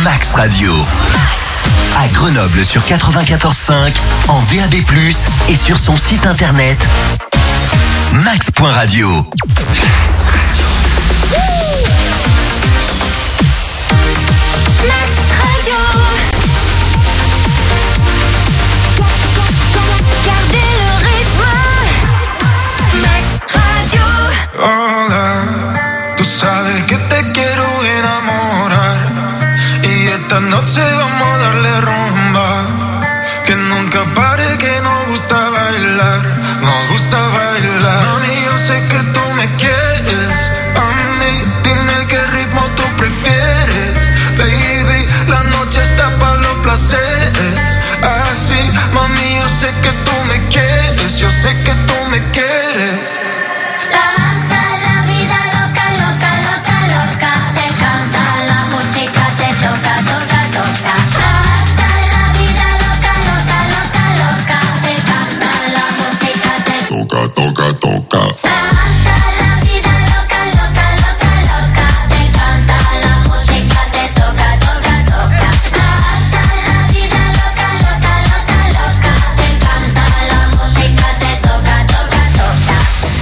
Max Radio. À Grenoble sur 94.5, en DAB+, et sur son site internet max.radio. Max Radio. Max Radio. Gardez le rythme. Max Radio. Hola, tú sabes que te quiero enamorar y esta noche vamos a darle rumba. Que nunca pare, que nos gusta bailar, nos gusta bailar. Mami, yo sé que tú me quieres, a mí, dime qué ritmo tú prefieres. Baby, la noche está para los placeres. Así, mami, yo sé que tú me quieres, yo sé que tú me quieres. Hasta la vida loca, loca, loca, loca. Te canta la música, te toca, toca, toca. Hasta la vida loca, loca, loca, loca. Te canta la música, te toca, toca, toca. hasta la vida loca, loca, loca, loca. Te canta la música, te toca, toca, toca. Hasta la vida loca, loca, loca, loca. Te canta la música, te toca, toca, toca.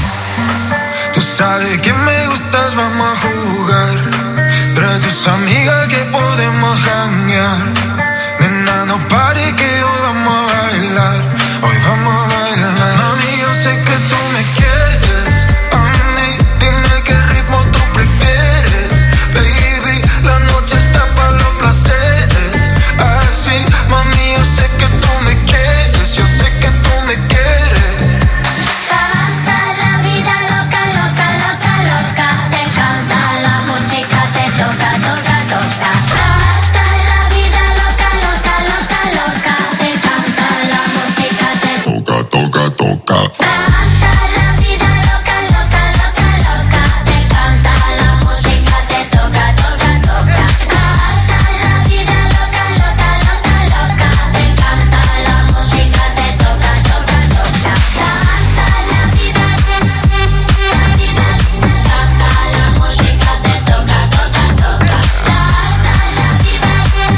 Tú sabes que me gustas, vamos a jugar. Trae tus amigas que podemos janguear. Nena, no pare que hoy vamos a bailar. Hoy vamos a bailar. Mami, yo sé que tú me quieres. A mí, dime qué ritmo tú prefieres. Baby, la noche está para los placeres. Así, mami, yo sé que tú me quieres. Yo sé que tú me quieres. Hasta la vida loca, loca, loca, loca. Te canta la música, te toca, toca, toca. Hasta la vida loca, loca, loca, loca. Te canta la música, te Toca, toca, toca. hasta la vida loca, loca, loca, loca. Te canta la música, te toca, toca, toca. Hasta la vida loca, loca, loca, loca. Te canta la música, te toca, toca, toca. Hasta la vida, canta la música, te toca, toca, toca. Hasta la vida,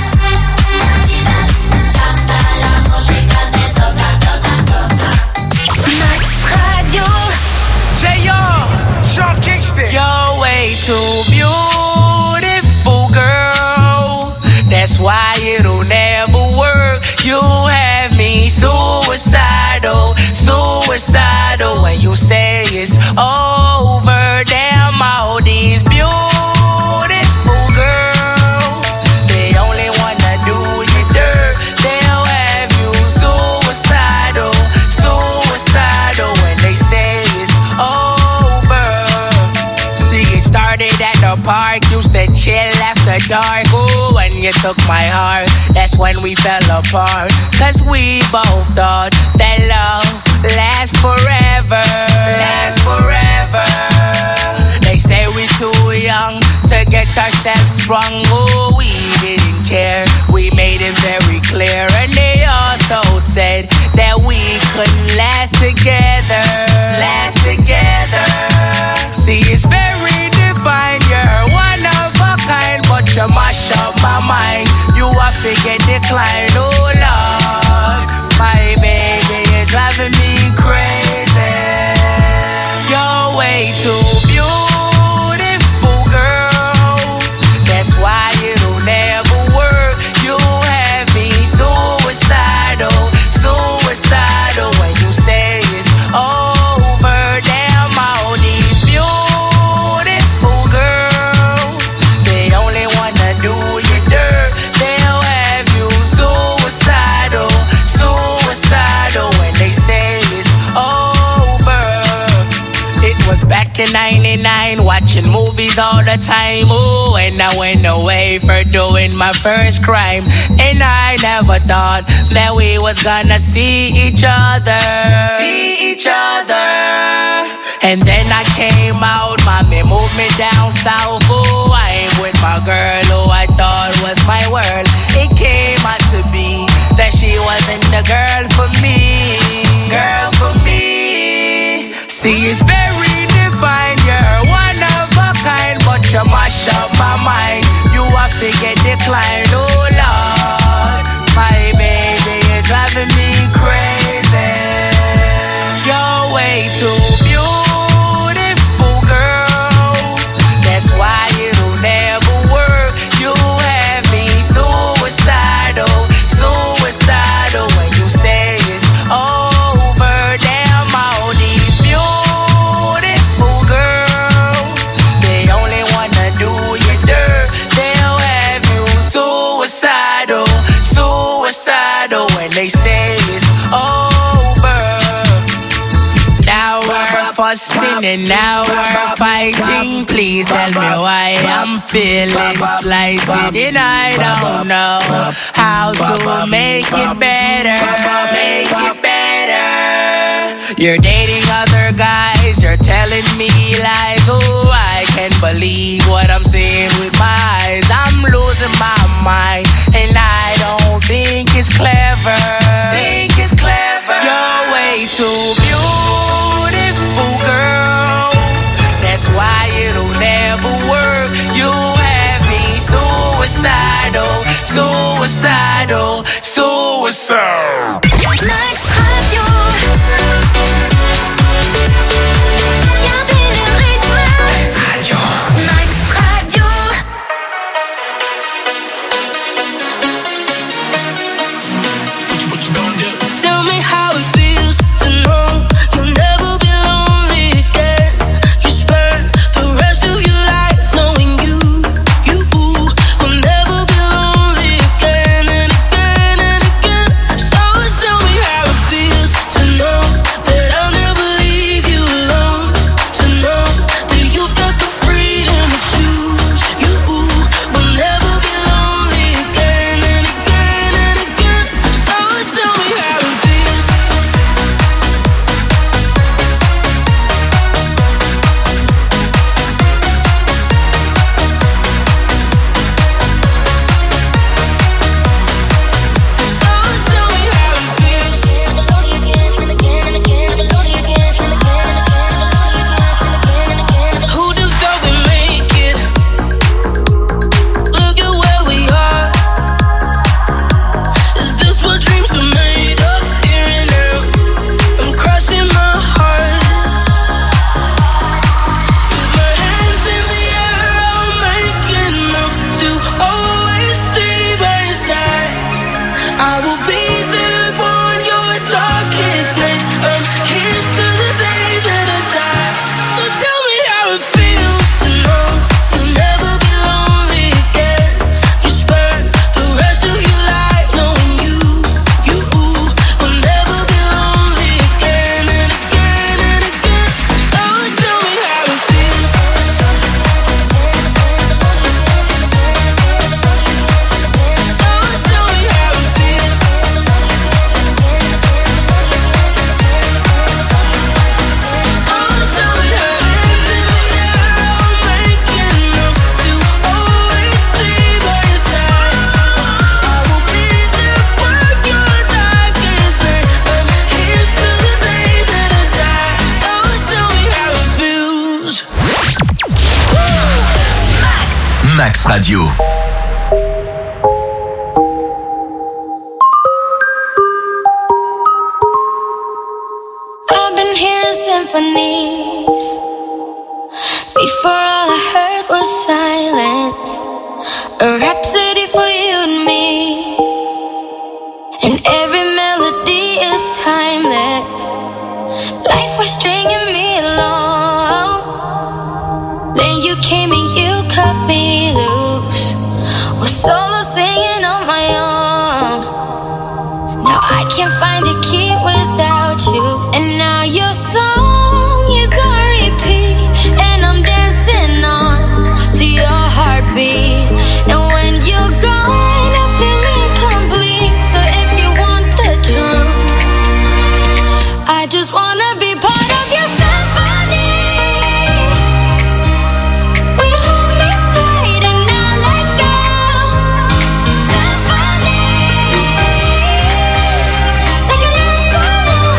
canta la música, te toca, toca, toca. Max Radio. J.R. Sean Kingston. You're way too beautiful, girl. That's why it'll never work. You have me suicidal, suicidal. When you say it's over, damn all these beautiful girls, they only wanna do you dirt. They'll have you suicidal, suicidal. When they say it's over. See, it started at the park, used to chill after dark. Ooh, when you took my heart, that's when we fell apart. Cause we both thought that love lasts forever, lasts forever. They say we too young to get ourselves sprung. Oh, we didn't care, we made it very clear. And they also said that we couldn't last together, last together. See, it's very defined, you're one of a kind, but you mash up my mind. You a figure decline, oh Lord. My baby, you're driving me crazy. You're way too beautiful, girl. That's why it'll never work. You have me suicidal, suicidal. When you say it's over, damn all these beautiful girls, they only wanna do you dirt. They'll have you suicidal, suicidal. When they say it's over. It was back in 99, watching movies all the time. Ooh, and I went away for doing my first crime. And I never thought that we was gonna see each other, see each other. And then I came out, mommy moved me down south. Ooh, I ain't with my girl who I thought was my world. It came out to be that she wasn't the girl for me, girl for me. See, it's very defined, you're one of a kind, but you mash up my mind. You a figure decline, suicidal, suicidal when they say it's over. Now we're fussing and now we're fighting. Please tell me why I'm feeling slighted and I don't know how to make it better, make it better. You're dating other guys, you're telling me lies. Oh, I can't believe what I'm seeing with my eyes. I'm losing my mind and I don't think it's clever. Think it's clever. You're way too beautiful, girl. That's why it'll never work. You have me suicidal, suicidal, suicidal. Max Radio. Gardez le rythme. Max Radio. Max Radio. Tell me how it feels to know you'll never be lonely again. You spend the rest of your life knowing you will never be lonely again and again and again. So tell me how it feels to know that I'll never leave you alone. To know that you've got the freedom to choose. You will never be lonely again and again and again. So tell me how it feels. So tell me how it feels. Never lonely again and again and again. Never lonely again and again and again. Never lonely again and again and again. Who'd have thought we'd make it? Look at where we are. Is this what dreams are made of? Here and now, I'm crossing my heart. With my hands in the air, I'll make enough to always stay by your side. I will be there on your darkest night. I'm here till the day that I die. So tell me how it feels to know you'll never be lonely again. You spend the rest of your life knowing you will never be lonely again and again and again. So tell me how it feels. So tell me how it feels. So tell me how it feels. Hands in the air, I'll make enough to always stay by your side. I will be there for your darkest night. I'm here till the day that I die. So tell me how it feels. Max Radio. I've been hearing symphonies. Before all I heard was silence. A rhapsody for you and me. And every melody is timeless. Life was stringing me along. Then you came and you cut me loose. Was solo singing on my own. Now I can't find a key without you. And now your song is on repeat. And I'm dancing on to your heartbeat. And when you're gone, I feel incomplete. So if you want the truth, I just wanna be part of your symphony. We hold me tight and not let go. Symphony, like a love song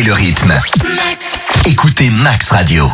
le rythme. Max. Écoutez Max Radio.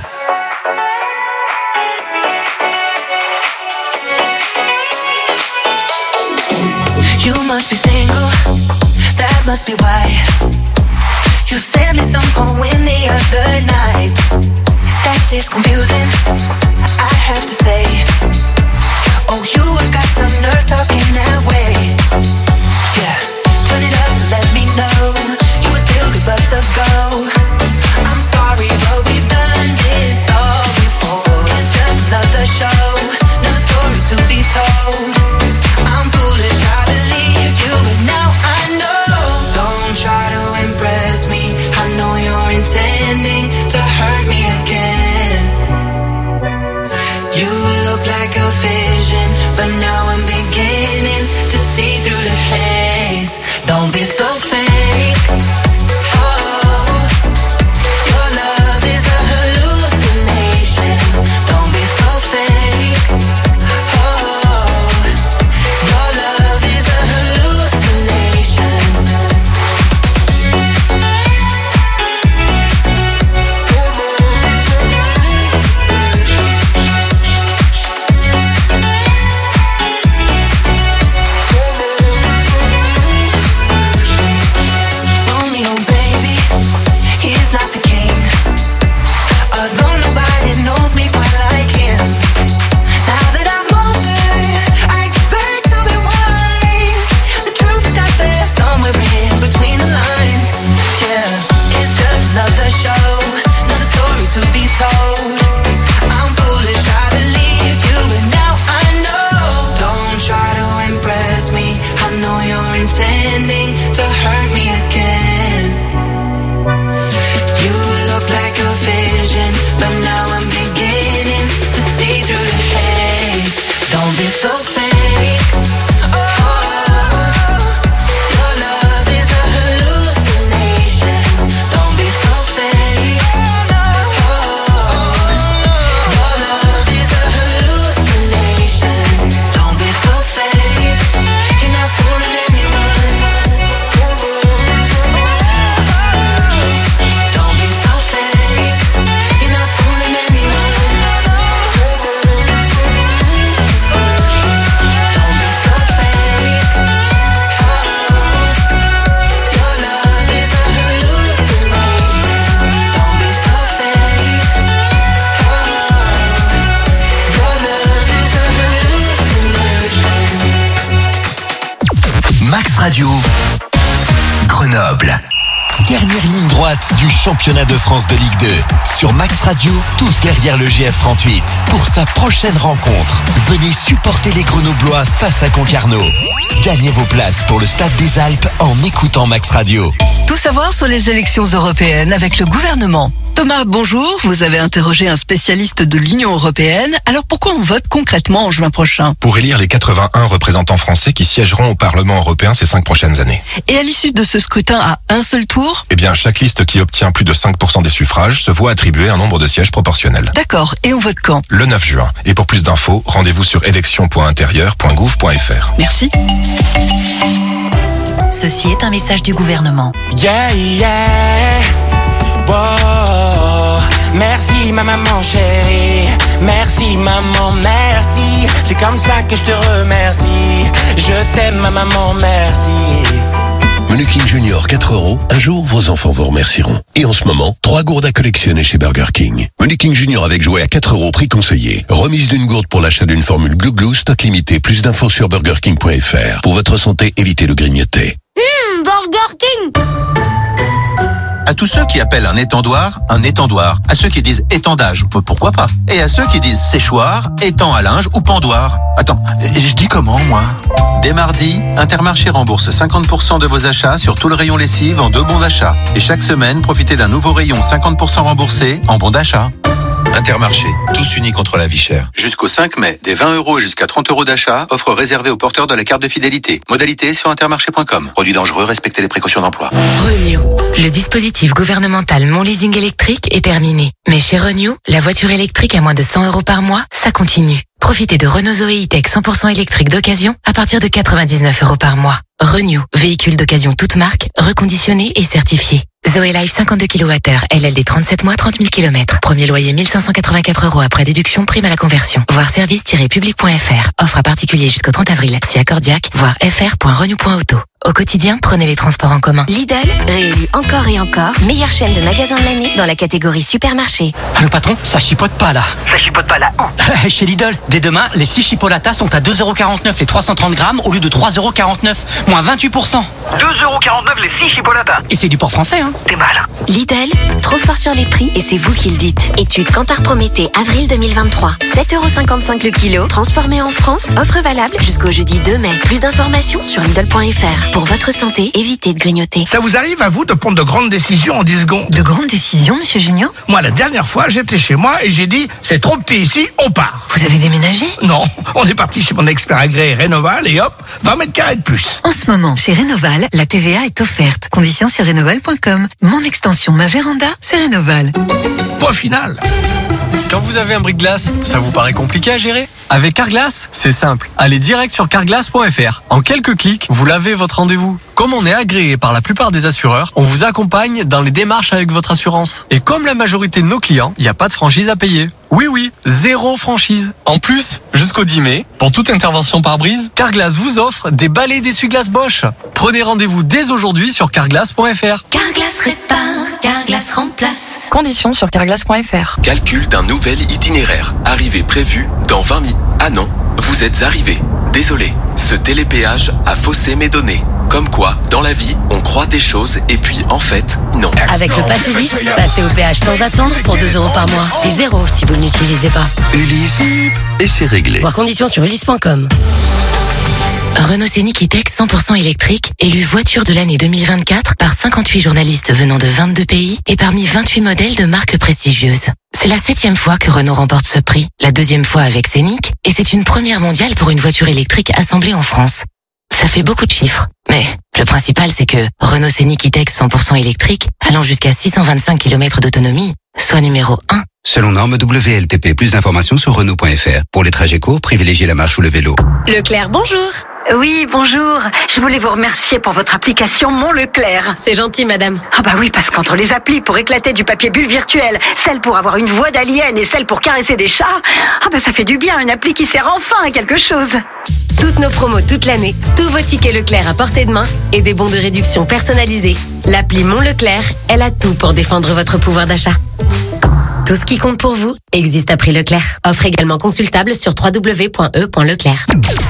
You must be single, that must be why you sent me some poem the other night. That shit's confusing, I have to say. Oh, you have got some nerve talking that way. Yeah, turn it up to let me know you would still give us a go. I'm sorry, but we've done this all before. It's just another show, another story to be told. I'm foolish, I believed you, but now I know. Don't try to impress me, I know you're intending to hurt me again. You look like a vision, but now I'm beginning to see through the haze. Don't be so fake. Oh, your love is a hallucination. Don't be so fake. Oh, your love is a hallucination. Romeo, baby, he's not the king. Although nobody knows me quite like him. Now that I'm older, I expect to be wise. The truth is out there somewhere in between the lines. Yeah, it's just another show, another story to be told. I'm foolish, I believed you, but now I know. Don't try to impress me, I know you're intending to hurt me again. You look like a vision, but now I'm beginning to see through the haze. Don't be so fake. Oh, your love is a hallucination. Don't be so fake. Oh, your love is a hallucination. Don't be so fake. You're not fooling anyone. Don't be so fake. You're not fooling anyone. Don't be so fake. Your love is a hallucination. Don't be so fake. Your love is a hallucination. Max Radio. Grenoble. Dernière ligne droite du championnat de France de Ligue 2. Sur Max Radio, tous derrière le GF38. Pour sa prochaine rencontre, venez supporter les Grenoblois face à Concarneau. Gagnez vos places pour le Stade des Alpes en écoutant Max Radio. Tout savoir sur les élections européennes avec le gouvernement. Thomas, bonjour. Vous avez interrogé un spécialiste de l'Union européenne. Alors pourquoi on vote concrètement en juin prochain? Pour élire les 81 représentants français qui siégeront au Parlement européen ces 5 prochaines années. Et à l'issue de ce scrutin à un seul tour? Eh bien, chaque liste qui obtient plus de 5% des suffrages se voit attribuer un nombre de sièges proportionnel. D'accord. Et on vote quand? Le 9 juin. Et pour plus d'infos, rendez-vous sur élections.intérieur.gouv.fr. Merci. Ceci est un message du gouvernement. Yeah, yeah. Wow. Merci ma maman chérie. Merci maman, merci. C'est comme ça que je te remercie. Je t'aime ma maman, merci. Menu King Junior 4 €. Un jour, vos enfants vous remercieront. Et en ce moment, 3 gourdes à collectionner chez Burger King. Menu King Junior avec jouet à 4 € prix conseillé. Remise d'une gourde pour l'achat d'une formule Glou Glou, stock limité. Plus d'infos sur burgerking.fr. Pour votre santé, évitez le grignoter. Burger King. À tous ceux qui appellent un étendoir. À ceux qui disent étendage, pourquoi pas. Et à ceux qui disent séchoir, étang à linge ou pendoir. Attends, je dis comment, moi? Dès mardi, Intermarché rembourse 50% de vos achats sur tout le rayon lessive en 2 bons d'achat. Et chaque semaine, profitez d'un nouveau rayon 50% remboursé en bons d'achat. Intermarché, tous unis contre la vie chère. Jusqu'au 5 mai, des 20 € et jusqu'à 30 € d'achat, offre réservée aux porteurs de la carte de fidélité. Modalité sur intermarché.com. Produit dangereux, respectez les précautions d'emploi. Renew. Le dispositif gouvernemental Mon Leasing électrique est terminé. Mais chez Renew, la voiture électrique à moins de 100 € par mois, ça continue. Profitez de Renault Zoé E-Tech 100% électrique d'occasion à partir de 99 € par mois. Renew, véhicule d'occasion toute marque, reconditionné et certifié. Zoé Life 52 kWh, LLD 37 mois, 30 000 km. Premier loyer 1 584 € après déduction, prime à la conversion. Voir service-public.fr. Offre à particulier jusqu'au 30 avril. Si accordiaque, voir fr.renew.auto. Au quotidien, prenez les transports en commun. Lidl, réélu encore et encore, meilleure chaîne de magasins de l'année dans la catégorie supermarché. Allô patron, ça chipote pas là. Ça chipote pas là où? Chez Lidl, dès demain, les 6 chipolatas sont à 2,49 € les 330 grammes au lieu de 3,49 €, moins 28%. 2,49 € les 6 chipolatas. Et c'est du port français, hein. T'es mal. Lidl, trop fort sur les prix et c'est vous qui le dites. Étude Kantar Prométhée, avril 2023. 7,55 € le kilo, transformé en France. Offre valable jusqu'au jeudi 2 mai. Plus d'informations sur Lidl.fr. Pour votre santé, évitez de grignoter. Ça vous arrive à vous de prendre de grandes décisions en 10 secondes? De grandes décisions, monsieur Junior? Moi, la dernière fois, j'étais chez moi et j'ai dit, c'est trop petit ici, on part. Vous avez déménagé? Non, on est parti chez mon expert agréé Rénoval et hop, 20 mètres carrés de plus. En ce moment, chez Rénoval, la TVA est offerte. Conditions sur rénoval.com. Mon extension, ma véranda, c'est Rénoval. Point final. Quand vous avez un bris-de-glace, ça vous paraît compliqué à gérer? Avec Carglass, c'est simple. Allez direct sur carglass.fr. En quelques clics, vous lavez votre rendez-vous. Comme on est agréé par la plupart des assureurs, on vous accompagne dans les démarches avec votre assurance. Et comme la majorité de nos clients, il n'y a pas de franchise à payer. Oui, 0 franchise. En plus, jusqu'au 10 mai, pour toute intervention par brise, Carglass vous offre des balais d'essuie-glace Bosch. Prenez rendez-vous dès aujourd'hui sur carglass.fr. Carglass répare, Carglass remplace. Conditions sur carglass.fr. Calcul d'un nouvel itinéraire. Arrivée prévue dans 20 minutes. Ah non, vous êtes arrivé. Désolé, ce télépéage a faussé mes données. Comme quoi, dans la vie, on croit des choses et puis en fait, non. Avec le Pass Ulysse, passez au péage sans attendre pour 2 € par mois. Et 0 si vous ne l'utilisez pas. Ulysse, et c'est réglé. Voir conditions sur ulysse.com. Renault Scénic E-Tech 100% électrique, élu voiture de l'année 2024 par 58 journalistes venant de 22 pays et parmi 28 modèles de marques prestigieuses. C'est la 7e fois que Renault remporte ce prix, la 2e fois avec Scénic, et c'est une première mondiale pour une voiture électrique assemblée en France. Ça fait beaucoup de chiffres, mais le principal c'est que Renault Scénic E-Tech 100% électrique, allant jusqu'à 625 km d'autonomie, soit numéro 1. Selon norme WLTP, plus d'informations sur Renault.fr. Pour les trajets courts, privilégiez la marche ou le vélo. Leclerc, bonjour. Oui, bonjour. Je voulais vous remercier pour votre application Mon Leclerc. C'est gentil, madame. Ah bah oui, parce qu'entre les applis pour éclater du papier bulle virtuel, celle pour avoir une voix d'alien et celle pour caresser des chats, ah bah ça fait du bien, une appli qui sert enfin à quelque chose. Toutes nos promos toute l'année, tous vos tickets Leclerc à portée de main et des bons de réduction personnalisés. L'appli Mon Leclerc, elle a tout pour défendre votre pouvoir d'achat. Tout ce qui compte pour vous existe à prix Leclerc. Offre également consultable sur www.e.leclerc.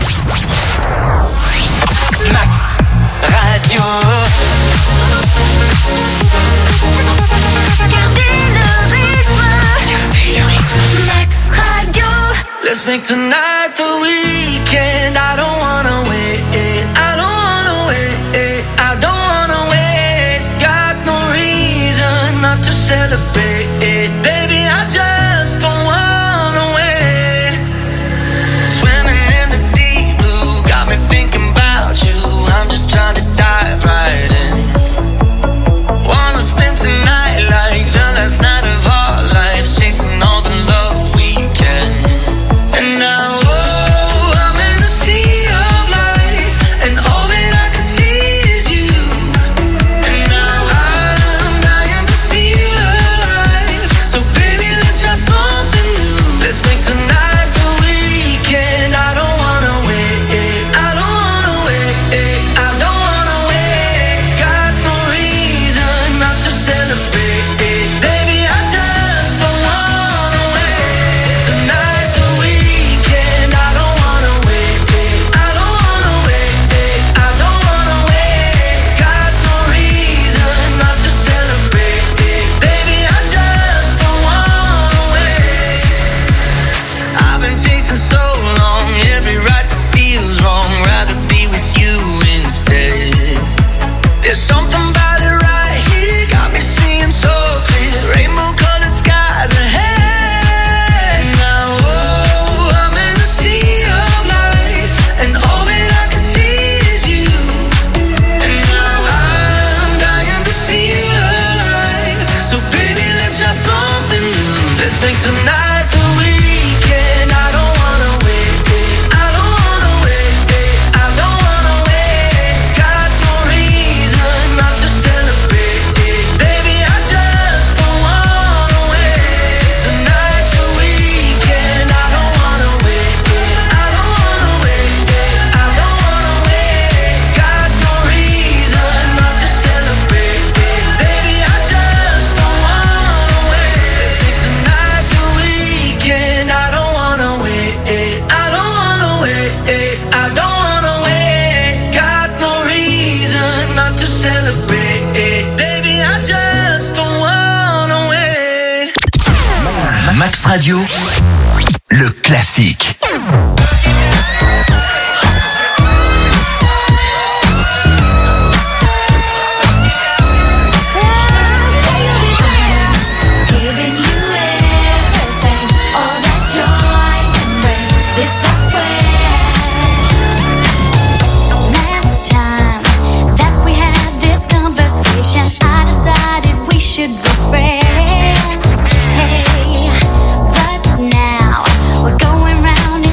Max Radio. Gardez le rythme. Max Radio. Let's make tonight the weekend. I don't wanna wait. I don't wanna wait. I don't wanna wait. Got no reason not to celebrate. Baby, I just don't wanna wait. Swimming in the deep blue got me thinking about you. I'm just trying to dive right in. Wanna spend tonight like the last night of our lives, chasing all the love we can. And now, oh, I'm in the sea celebrate. Baby, I just don't wanna wait. Max Radio, le classique. Should be friends, hey, but now we're going round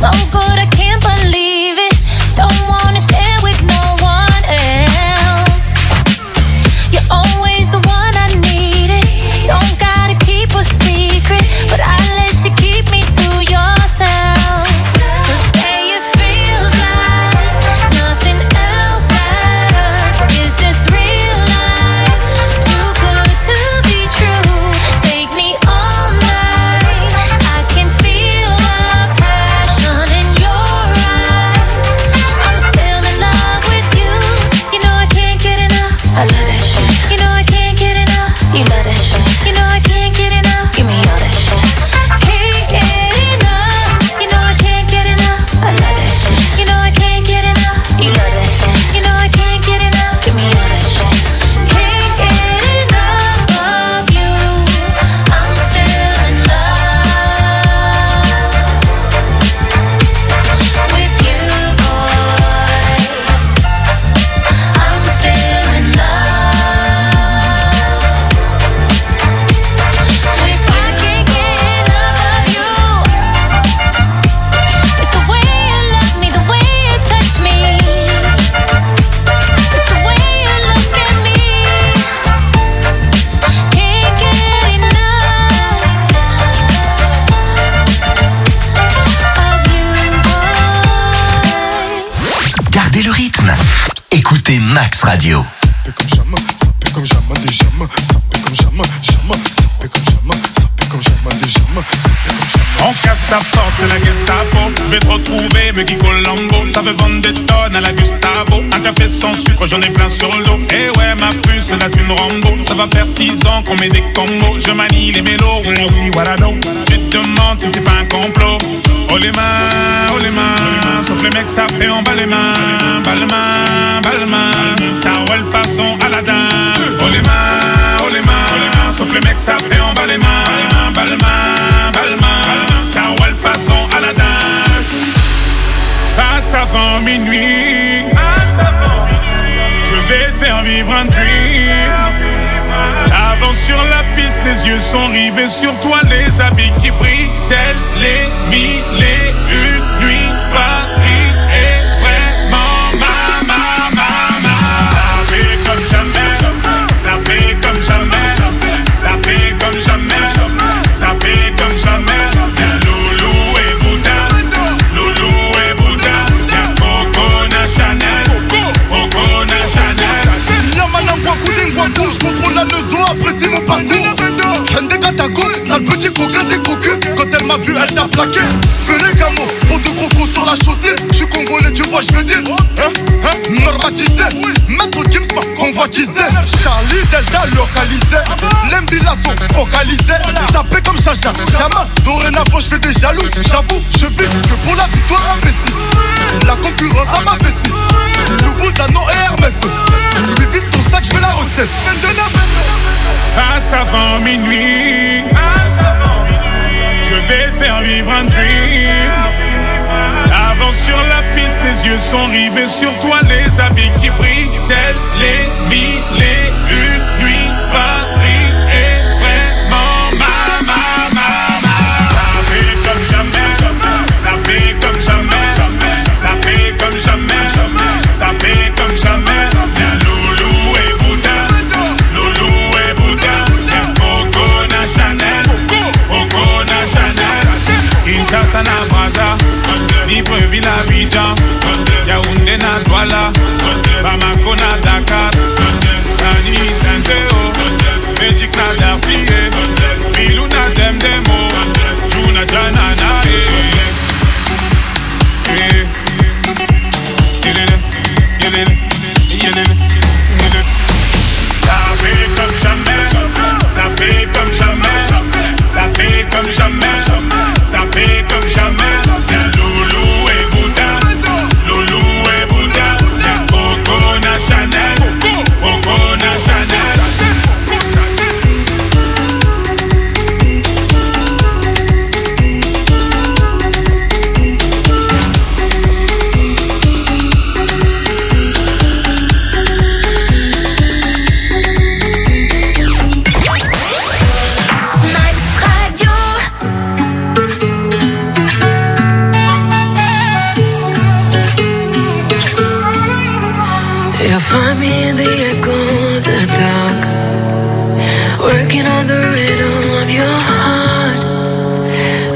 so good I can't believe it. Don't wanna share with no one else. You're always the one I needed. Don't gotta keep a secret, but I let you keep me to yourself. 'Cause babe, it feels like nothing else matters. Is this real life? Too good to be true. Take me all night. I can feel the passion in your eyes. I'm still in love with you. You know I can't get enough. I love that shit. You know I can't get enough. You love that shit. You know I can't get enough. Give me all that shit. Can't get enough. You know I can't get enough. I love that shit. You know I can't get enough. You love that shit. You know I can't get enough. Give me all that shit. Can't get enough of you. I'm still in love with you, boy. I'm still in love with you. I can't get enough of you. It's the way you love me, the way you touch me. It's the way you look at me. Can't get enough of you, boy. Gardez le rythme. Écoutez Max Radio. On casse ta porte, c'est la Gestapo. Je vais te retrouver, me Guy Colombo. Ça veut vendre des tonnes à la Gustavo. Un café sans sucre, j'en ai plein sur le dos. Eh ouais, ma puce, là tu me Rambo. Ça va faire 6 ans qu'on met des combos. Je manie les mélos, oui, voilà donc. Tu te demandes si c'est pas un complot. Oh les mains, sauf les mecs ça fait en bas les mains. Bas les mains, ça roule façon Aladdin. Oh les mains, sauf les mecs ça fait en bas les mains. Bas les mains, ça roule façon Aladdin. Passe avant minuit, je vais te faire vivre un dream. Avance sur la piste, les yeux sont rivés sur toi, les habits qui brillent, tels les mille et une nuits. Paris est vraiment ma. Ça fait comme jamais, ça fait comme jamais, ça fait comme jamais, ça fait comme jamais. Y'a Loulou et Bouddha, y'a Coco Chanel. Yamana Ngwaku je contrôle la leçon, apprécie mon parcours. Kende Katako, sale petit coquin des cocus. Quand elle m'a vu, elle t'a plaqué. Fais les gamos, pour de crocos sur la chaussée. J'suis congolais, tu vois, j'veux dire. Normatisé, maître Gims m'a convoitisé. Charlie Delta localisé. L'Embila sont focalisés. Sapé comme Chacha, Chama. Dorénavant, j'fais des jaloux. J'avoue, je vis que pour la victoire imbécile. La concurrence à ma vessie. Loubouza, non et Hermès. Lui vite ton sac, j'veux la recette. Passe avant minuit, je vais te faire vivre un dream. Avance sur la piste, les yeux sont rivés sur toi, les habits qui brillent, tels les mille et une nuits. Paris est vraiment ma. Ça fait comme jamais, ça fait comme jamais, ça fait comme jamais, ça fait comme jamais. Y'a Loulou et Bouddha, y'a Coco Chanel. Kinshasa na Brazza, Libreville à Abidjan, Yaoundé na Douala, Bamako na Dakar, Tani Saint-Théo, Magic na Darcy, Milou na Demdemo, Juna Janana. Ça fait comme jamais, ça fait comme jamais, ça fait comme jamais, ça fait comme jamais. Y'a Loulou et Bouddha,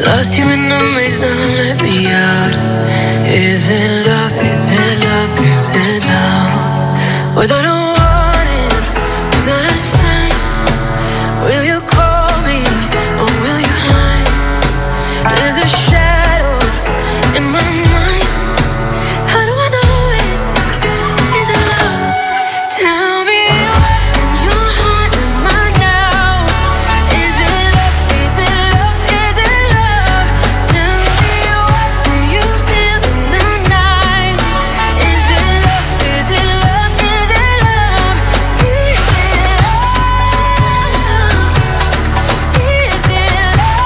Lost you in the maze, now let me out. Is it love, is it love, is it love? Without a warning, without a sign, will you call me or will you hide? There's a shadow in my mind. How do I know it? Is it love? Tell me where in your heart am I now? Is it love? Is it love? Is it love? Tell me what do you feel in the night? Is it love? Is it love? Is it love? Is it love? Is it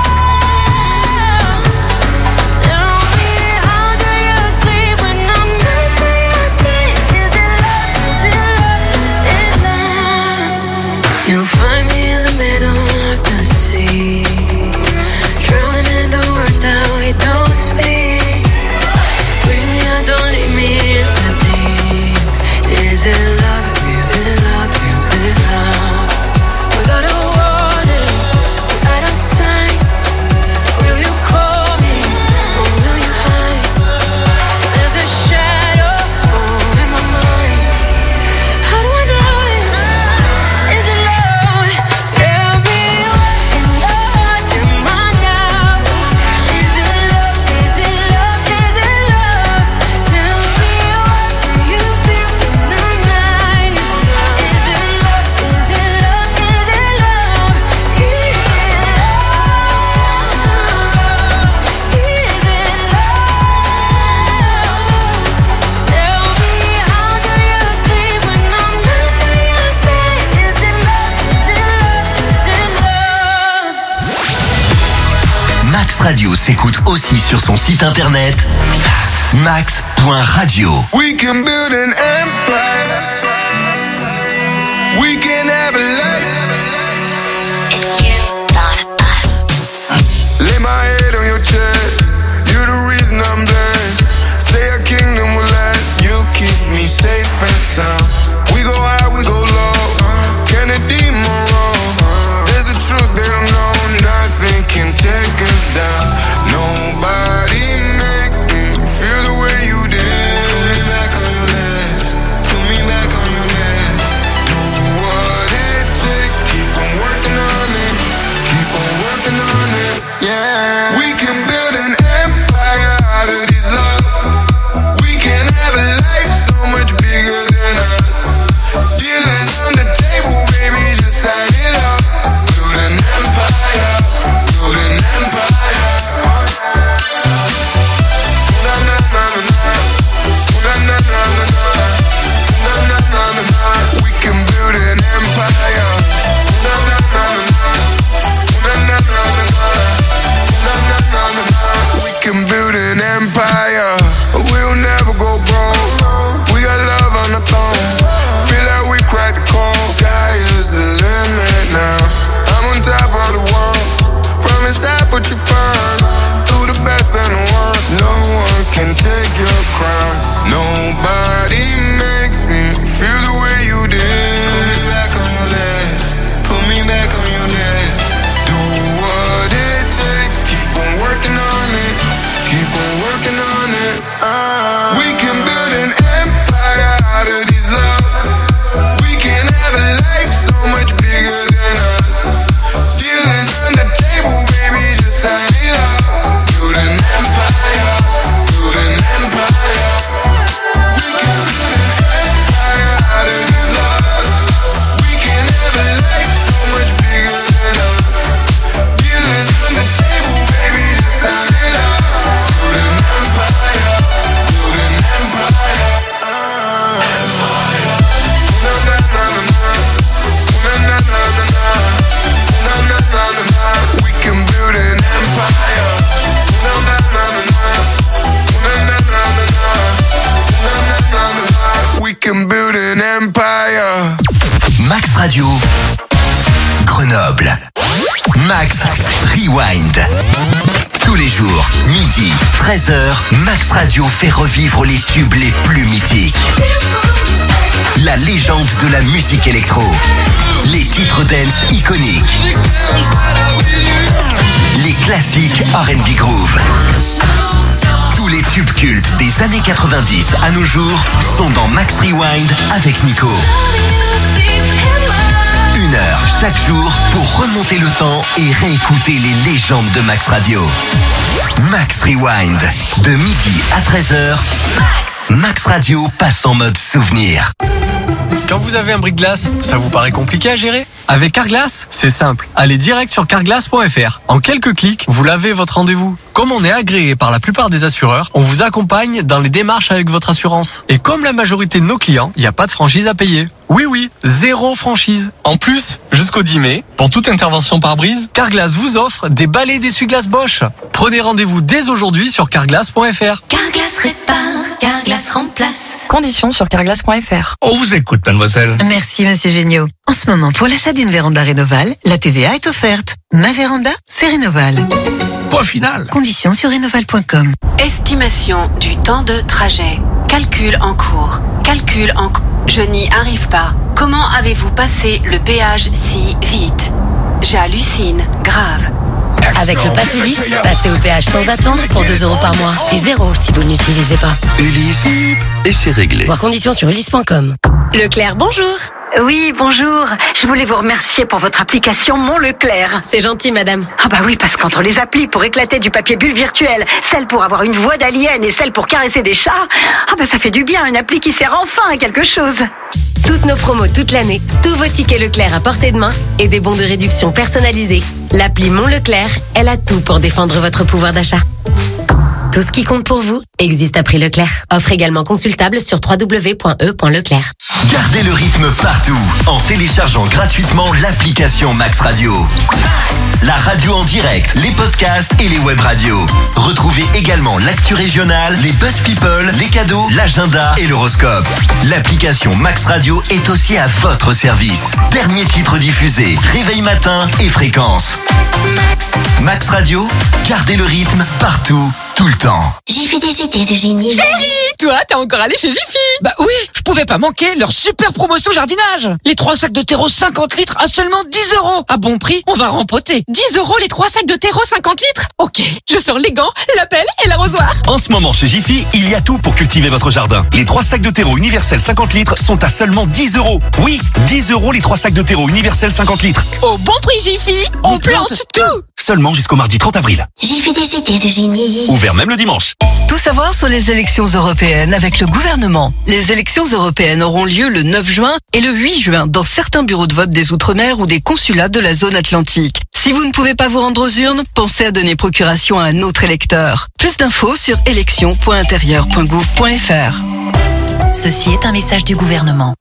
love? Tell me how do you sleep when I'm not by your side? Is it love? Is it love? Is it love? You'll find me in the middle of the sea, drowning in the words that we don't speak. Bring me out, don't leave me in the deep. Is it love? Is it love? Is it love? Without a warning, without a sign, will you call me or will you hide? There's a shadow in my mind. How do I know it? Is it love? Tell me what in your heart am I now? Is it love? Is it love? Is it love? Tell me what do you feel in the night? Is it love? Is it love? Is it love? Is it love? Is it love? Tell me how do you sleep when I'm not by your side? Is it love? Is it love? Is it love? Max Radio s'écoute aussi sur son site internet max.radio. We can build an empire. We can have a life. It's you, not us. Lay my head on your chest. You're the reason I'm blessed. Say a kingdom will last. You keep me safe and sound. We go high, we go low. Kennedy Monroe. There's a truth they don't know. Nothing can take us down. Nobody makes me feel the way you did. Put me back on your lips. Put me back on your lips. Do what it takes. Keep on working on it. Keep on working on it. Yeah. We can build an empire out of this love. We can have a life so much bigger than us. Deal is on the table, baby. Just sign it up. Build an empire. Build an empire. Na na na na na. Na na na na na. Na na na na na. We can build an empire. Na na na na na. Na na na na na. Na na na na na. We can build an empire. We'll never go broke. We got love on the throne. Feel like we cracked the code. Sky is the limit now. I'm on top of the world. Promise I put you first. Through the best and the worst. No one can take your crown. Nobody makes me feel the way you did. Put me back on your lips. Put me back on your lips. Do what it takes. Keep on working on it. Keep on working on it. We can build an empire out of this love. We can have a life so much bigger than us. Deal is on the table, baby. Just sign it up. Build an empire. Build an empire. We can build an empire out of this love. We can have a life so much bigger than us. Deal is on the table, baby. Just sign it up. Build an empire. Build an empire. Empire. Na na na na na. Na na na na na. Na na na na na. We can build an empire. Na na na na na. Na na na na na. Na na na na na. We can build an empire. Max Radio, Grenoble. Max Rewind. Tous les jours, midi, 13h, Max Radio fait revivre les tubes les plus mythiques. La légende de la musique électro. Les titres dance iconiques. Les classiques R&B Groove. Tous les tubes cultes des années 90 à nos jours sont dans Max Rewind avec Nico. 1 heure chaque jour pour remonter le temps et réécouter les légendes de Max Radio. Max Rewind, de midi à 13h. Max Radio passe en mode souvenir. Quand vous avez un bris-de-glace, ça vous paraît compliqué à gérer? Avec Carglass, c'est simple. Allez direct sur carglass.fr. En quelques clics, vous l'avez votre rendez-vous. Comme on est agréé par la plupart des assureurs, on vous accompagne dans les démarches avec votre assurance. Et comme la majorité de nos clients, il n'y a pas de franchise à payer. Oui, 0 franchise. En plus, jusqu'au 10 mai, pour toute intervention par brise, Carglass vous offre des balais d'essuie-glace Bosch. Prenez rendez-vous dès aujourd'hui sur carglass.fr. Carglass répare, Carglass remplace. Conditions sur carglass.fr. On vous écoute, mademoiselle. Merci, monsieur Géniaud. En ce moment, pour l'achat d'une véranda Rénoval, la TVA est offerte. Ma véranda, c'est Rénoval. Point final. Conditions sur rénoval.com. Estimation du temps de trajet. Calcul en cours. Je n'y arrive pas. Comment avez-vous passé le péage si vite? J'hallucine. Grave. Avec le Pass Ulysse, passez au péage sans attendre pour 2 € par mois. Et 0 si vous ne l'utilisez pas. Ulysse, et c'est réglé. Voir conditions sur ulysse.com. Leclerc, bonjour. Oui, bonjour. Je voulais vous remercier pour votre application Mon Leclerc. C'est gentil, madame. Ah bah oui, parce qu'entre les applis pour éclater du papier bulle virtuel, celle pour avoir une voix d'alien et celle pour caresser des chats, ah bah ça fait du bien, une appli qui sert enfin à quelque chose. Toutes nos promos toute l'année, tous vos tickets Leclerc à portée de main et des bons de réduction personnalisés. L'appli Mon Leclerc, elle a tout pour défendre votre pouvoir d'achat. Tout ce qui compte pour vous existe à prix Leclerc. Offre également consultable sur www.e.leclerc. Gardez le rythme partout en téléchargeant gratuitement l'application Max Radio. La radio en direct, les podcasts et les web radios. Retrouvez également l'actu régionale, les buzz people, les cadeaux, l'agenda et l'horoscope. L'application Max Radio est aussi à votre service. Dernier titre diffusé, réveil matin et fréquence. Max Radio, gardez le rythme partout, tout le temps. Jiffy des idées de génie. Chérie, toi, t'es encore allé chez Jiffy? Bah oui, je pouvais pas manquer leur super promotion jardinage. Les 3 sacs de terreau 50 litres à seulement 10 €. À bon prix, on va rempoter. 10 € les 3 sacs de terreau 50 litres? Ok, je sors les gants, la pelle et l'arrosoir. En ce moment chez Jiffy, il y a tout pour cultiver votre jardin. Les 3 sacs de terreau universel 50 litres sont à seulement 10 €. Oui, 10 € les 3 sacs de terreau universel 50 litres. Au bon prix Jiffy, on plante tout. Seulement jusqu'au mardi 30 avril. Jiffy des idées de génie. Ouvert même le dimanche. Tout savoir sur les élections européennes avec le gouvernement. Les élections européennes auront lieu le 9 juin et le 8 juin dans certains bureaux de vote des Outre-mer ou des consulats de la zone atlantique. Si vous ne pouvez pas vous rendre aux urnes, pensez à donner procuration à un autre électeur. Plus d'infos sur élections.intérieur.gouv.fr. Ceci est un message du gouvernement.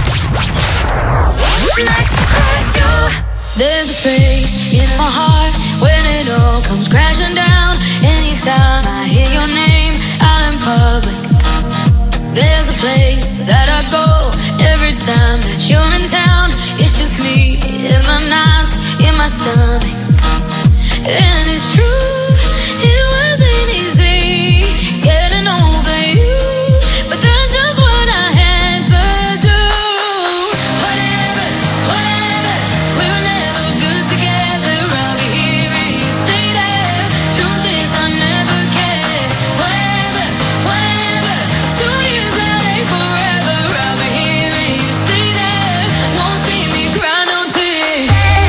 There's a space in my heart when it all comes crashing down. Anytime I hear your name out in public, there's a place that I go every time that you're in town. It's just me in my nights, in my stomach. And it's true, it wasn't easy getting over you, but that's just what I had to do. Whatever, we were never good together. I'll be here and you stay there. Truth is I never cared. Whatever, 2 years that ain't forever. I'll be here and you stay there. Won't see me cry no tears.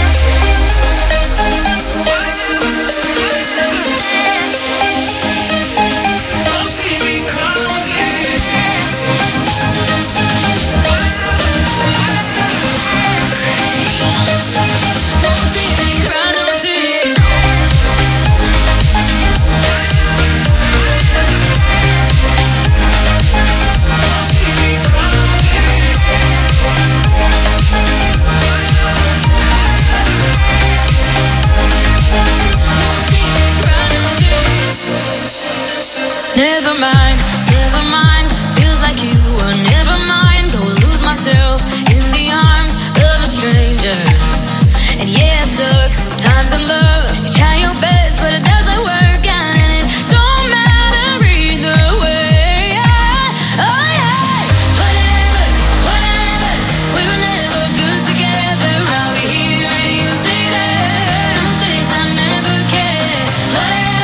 Never mind, feels like you were never mine. Go lose myself in the arms of a stranger. And yeah, it sucks sometimes in love. You try your best, but it doesn't work out, and it don't matter either way. Oh yeah, whatever, we were never good together. I'll be here and you stay there. Truth is I never cared. Whatever.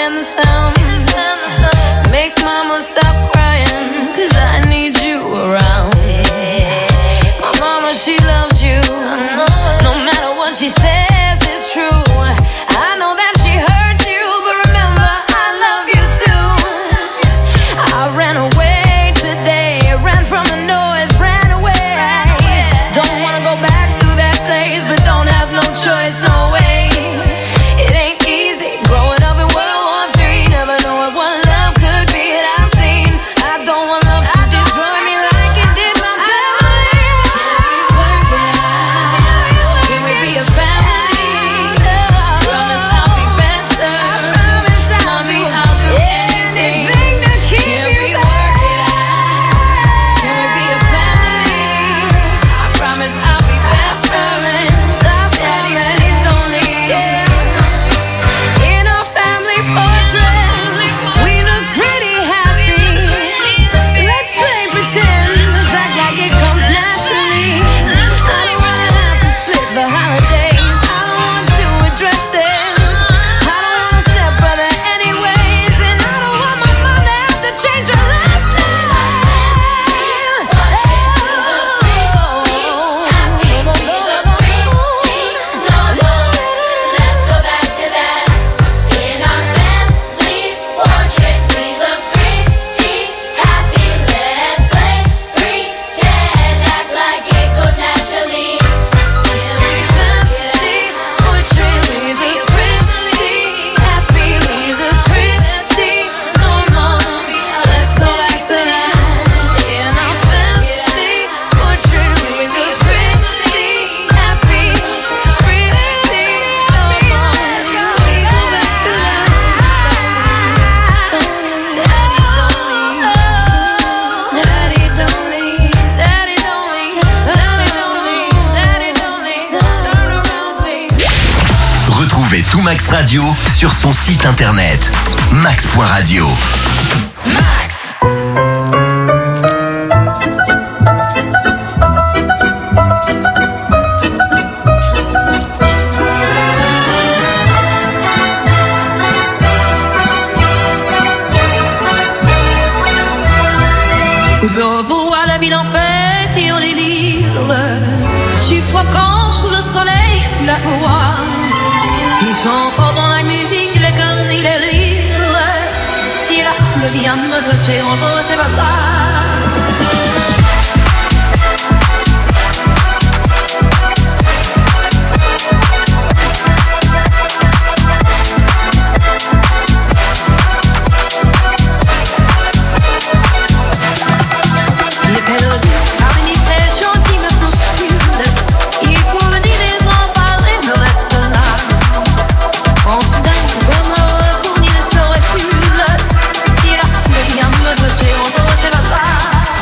stand the sound. Make mama stop crying, 'cause I need you around. My mama, she loves you. No matter what she says, it's true. I know that she hurt you, but remember, I love you too. I ran away today, ran from the noise, ran away. Don't wanna go back to that place, but don't have no choice, no way. It ain't easy growing up in World War III, never knowing what love could be that I've seen. I don't want love to destroy me like it did my family. Can we be a family? Promise I'll be better. Mommy, I'll do anything to keep you. Can we work it out? Can we be a family? I promise I'll be better. Stop, Daddy, please don't leave. In our family portrait, we look pretty happy. Let's play pretend, let's act like it comes naturally. I don't wanna have to split the holidays. I don't want to address this. I don't want a stepbrother anyways, and I don't want my mom to have to change her last name. Let's go back to that. In our family portrait, we look pretty happy. Let's play pretend, act like it goes naturally. Can we family portrait? We look pretty happy. We look pretty normal. Let's go back to that. In our family portrait, we look pretty happy. Pretty normal. Please go back to that. Daddy, don't leave. Daddy, don't leave. Daddy, don't leave. Daddy, don't leave. Turn around, please. Retrouvez tout Max Radio sur son site internet max.radio. Max. Je revois la ville en fête et en délire, suffocant sous le soleil, sous la foi. Ils sont encore dans la musique, les connes, les rires. Et la foule vient me jeter en beau, c'est pas Les mélodies, l'administration qui me bouscule. Il faut me dire des gens parler, me reste là. En soudain, je me retourne, il se recule. Et la foule vient me jeter en beau, c'est pas grave.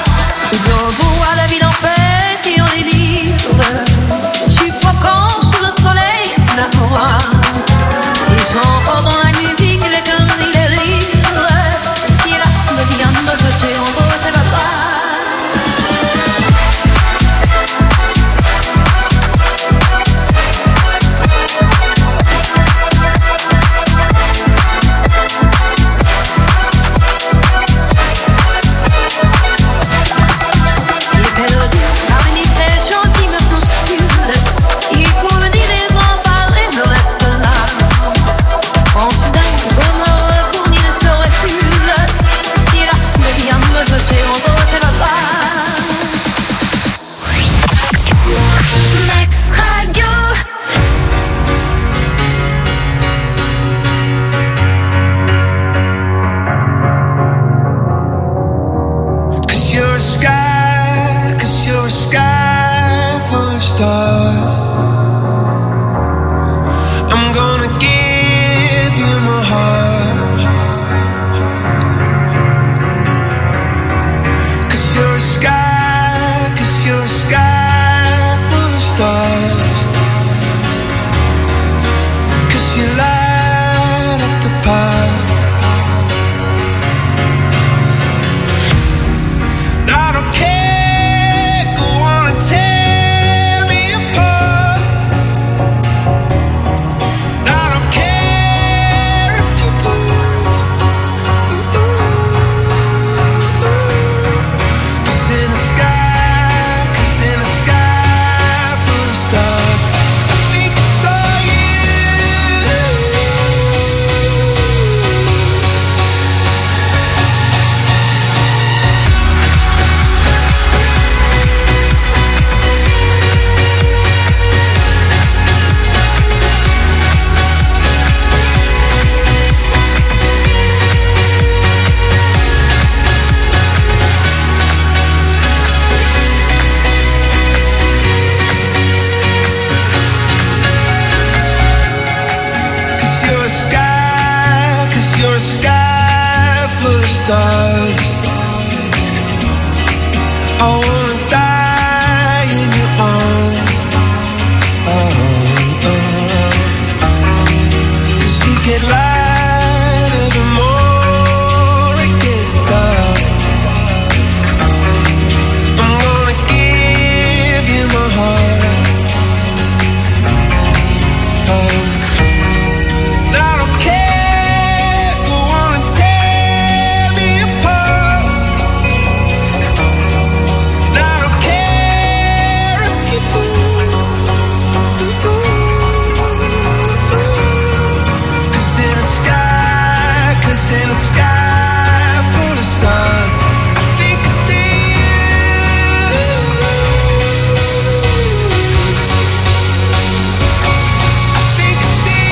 stars. I wanna die in your arms. Cause you get lighter the more it gets dark. I'm gonna give you my heart. I don't care, go on and tear me apart. I don't care if you do. Cause in a sky full of stars, I think I see you. I think I see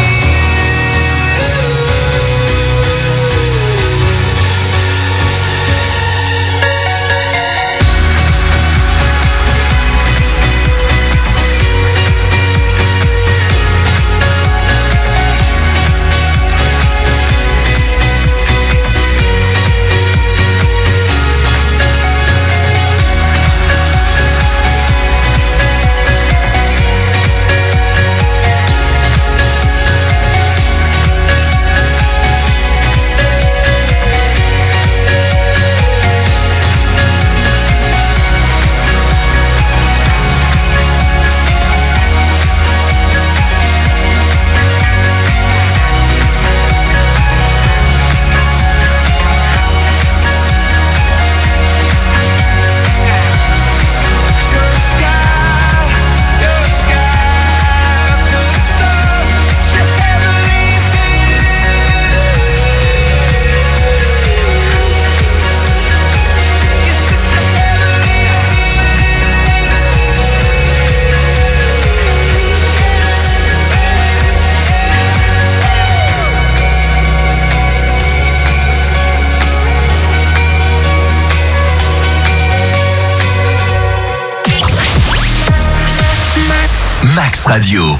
Max Radio.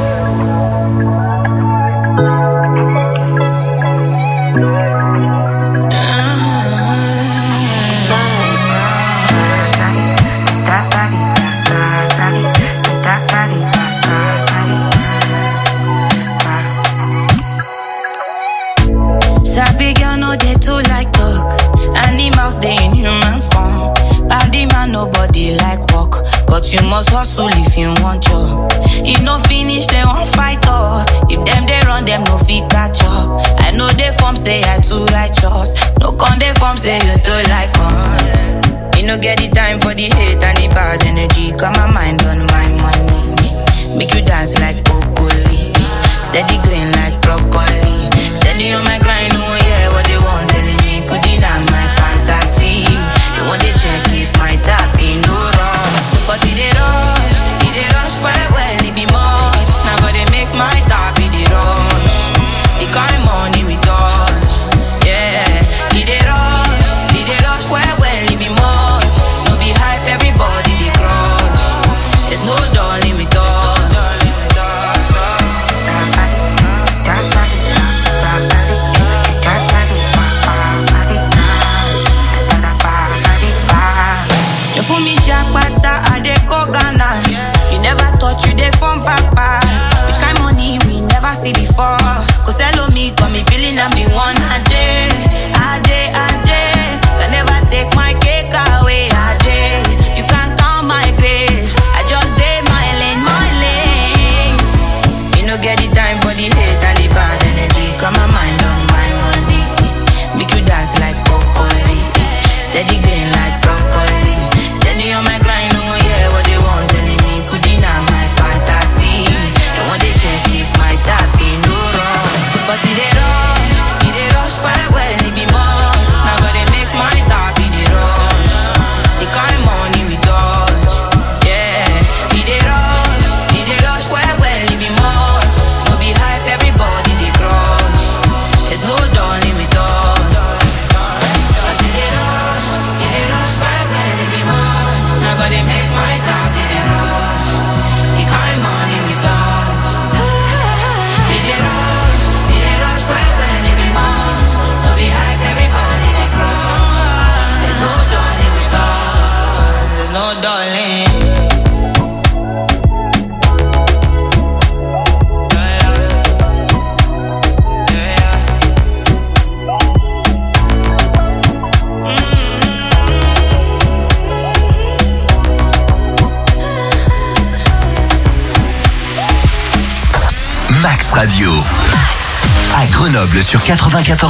Sabi girl no dey too like talk. Animals dey in human form. Body man nobody like walk, but you must hustle if you want job. You no finish they won't fight us. If them they run them no fit catch up. I know they form say I too righteous. No con they form say you too like us. You no get the time for the hate and the bad energy. Got my mind on my money. Make you dance like broccoli. Steady green like broccoli. Steady on my grind, oh yeah, what they want telling me could deny my fantasy. They want to check if my tap in no wrong. But it dey rush well, it be much. Now gotta make my tap in the rush. The kind money we touch, yeah. It dey rush well, it be much. No be hype, everybody dey crush. There's no darling with us. Max Radio. À Grenoble sur 94.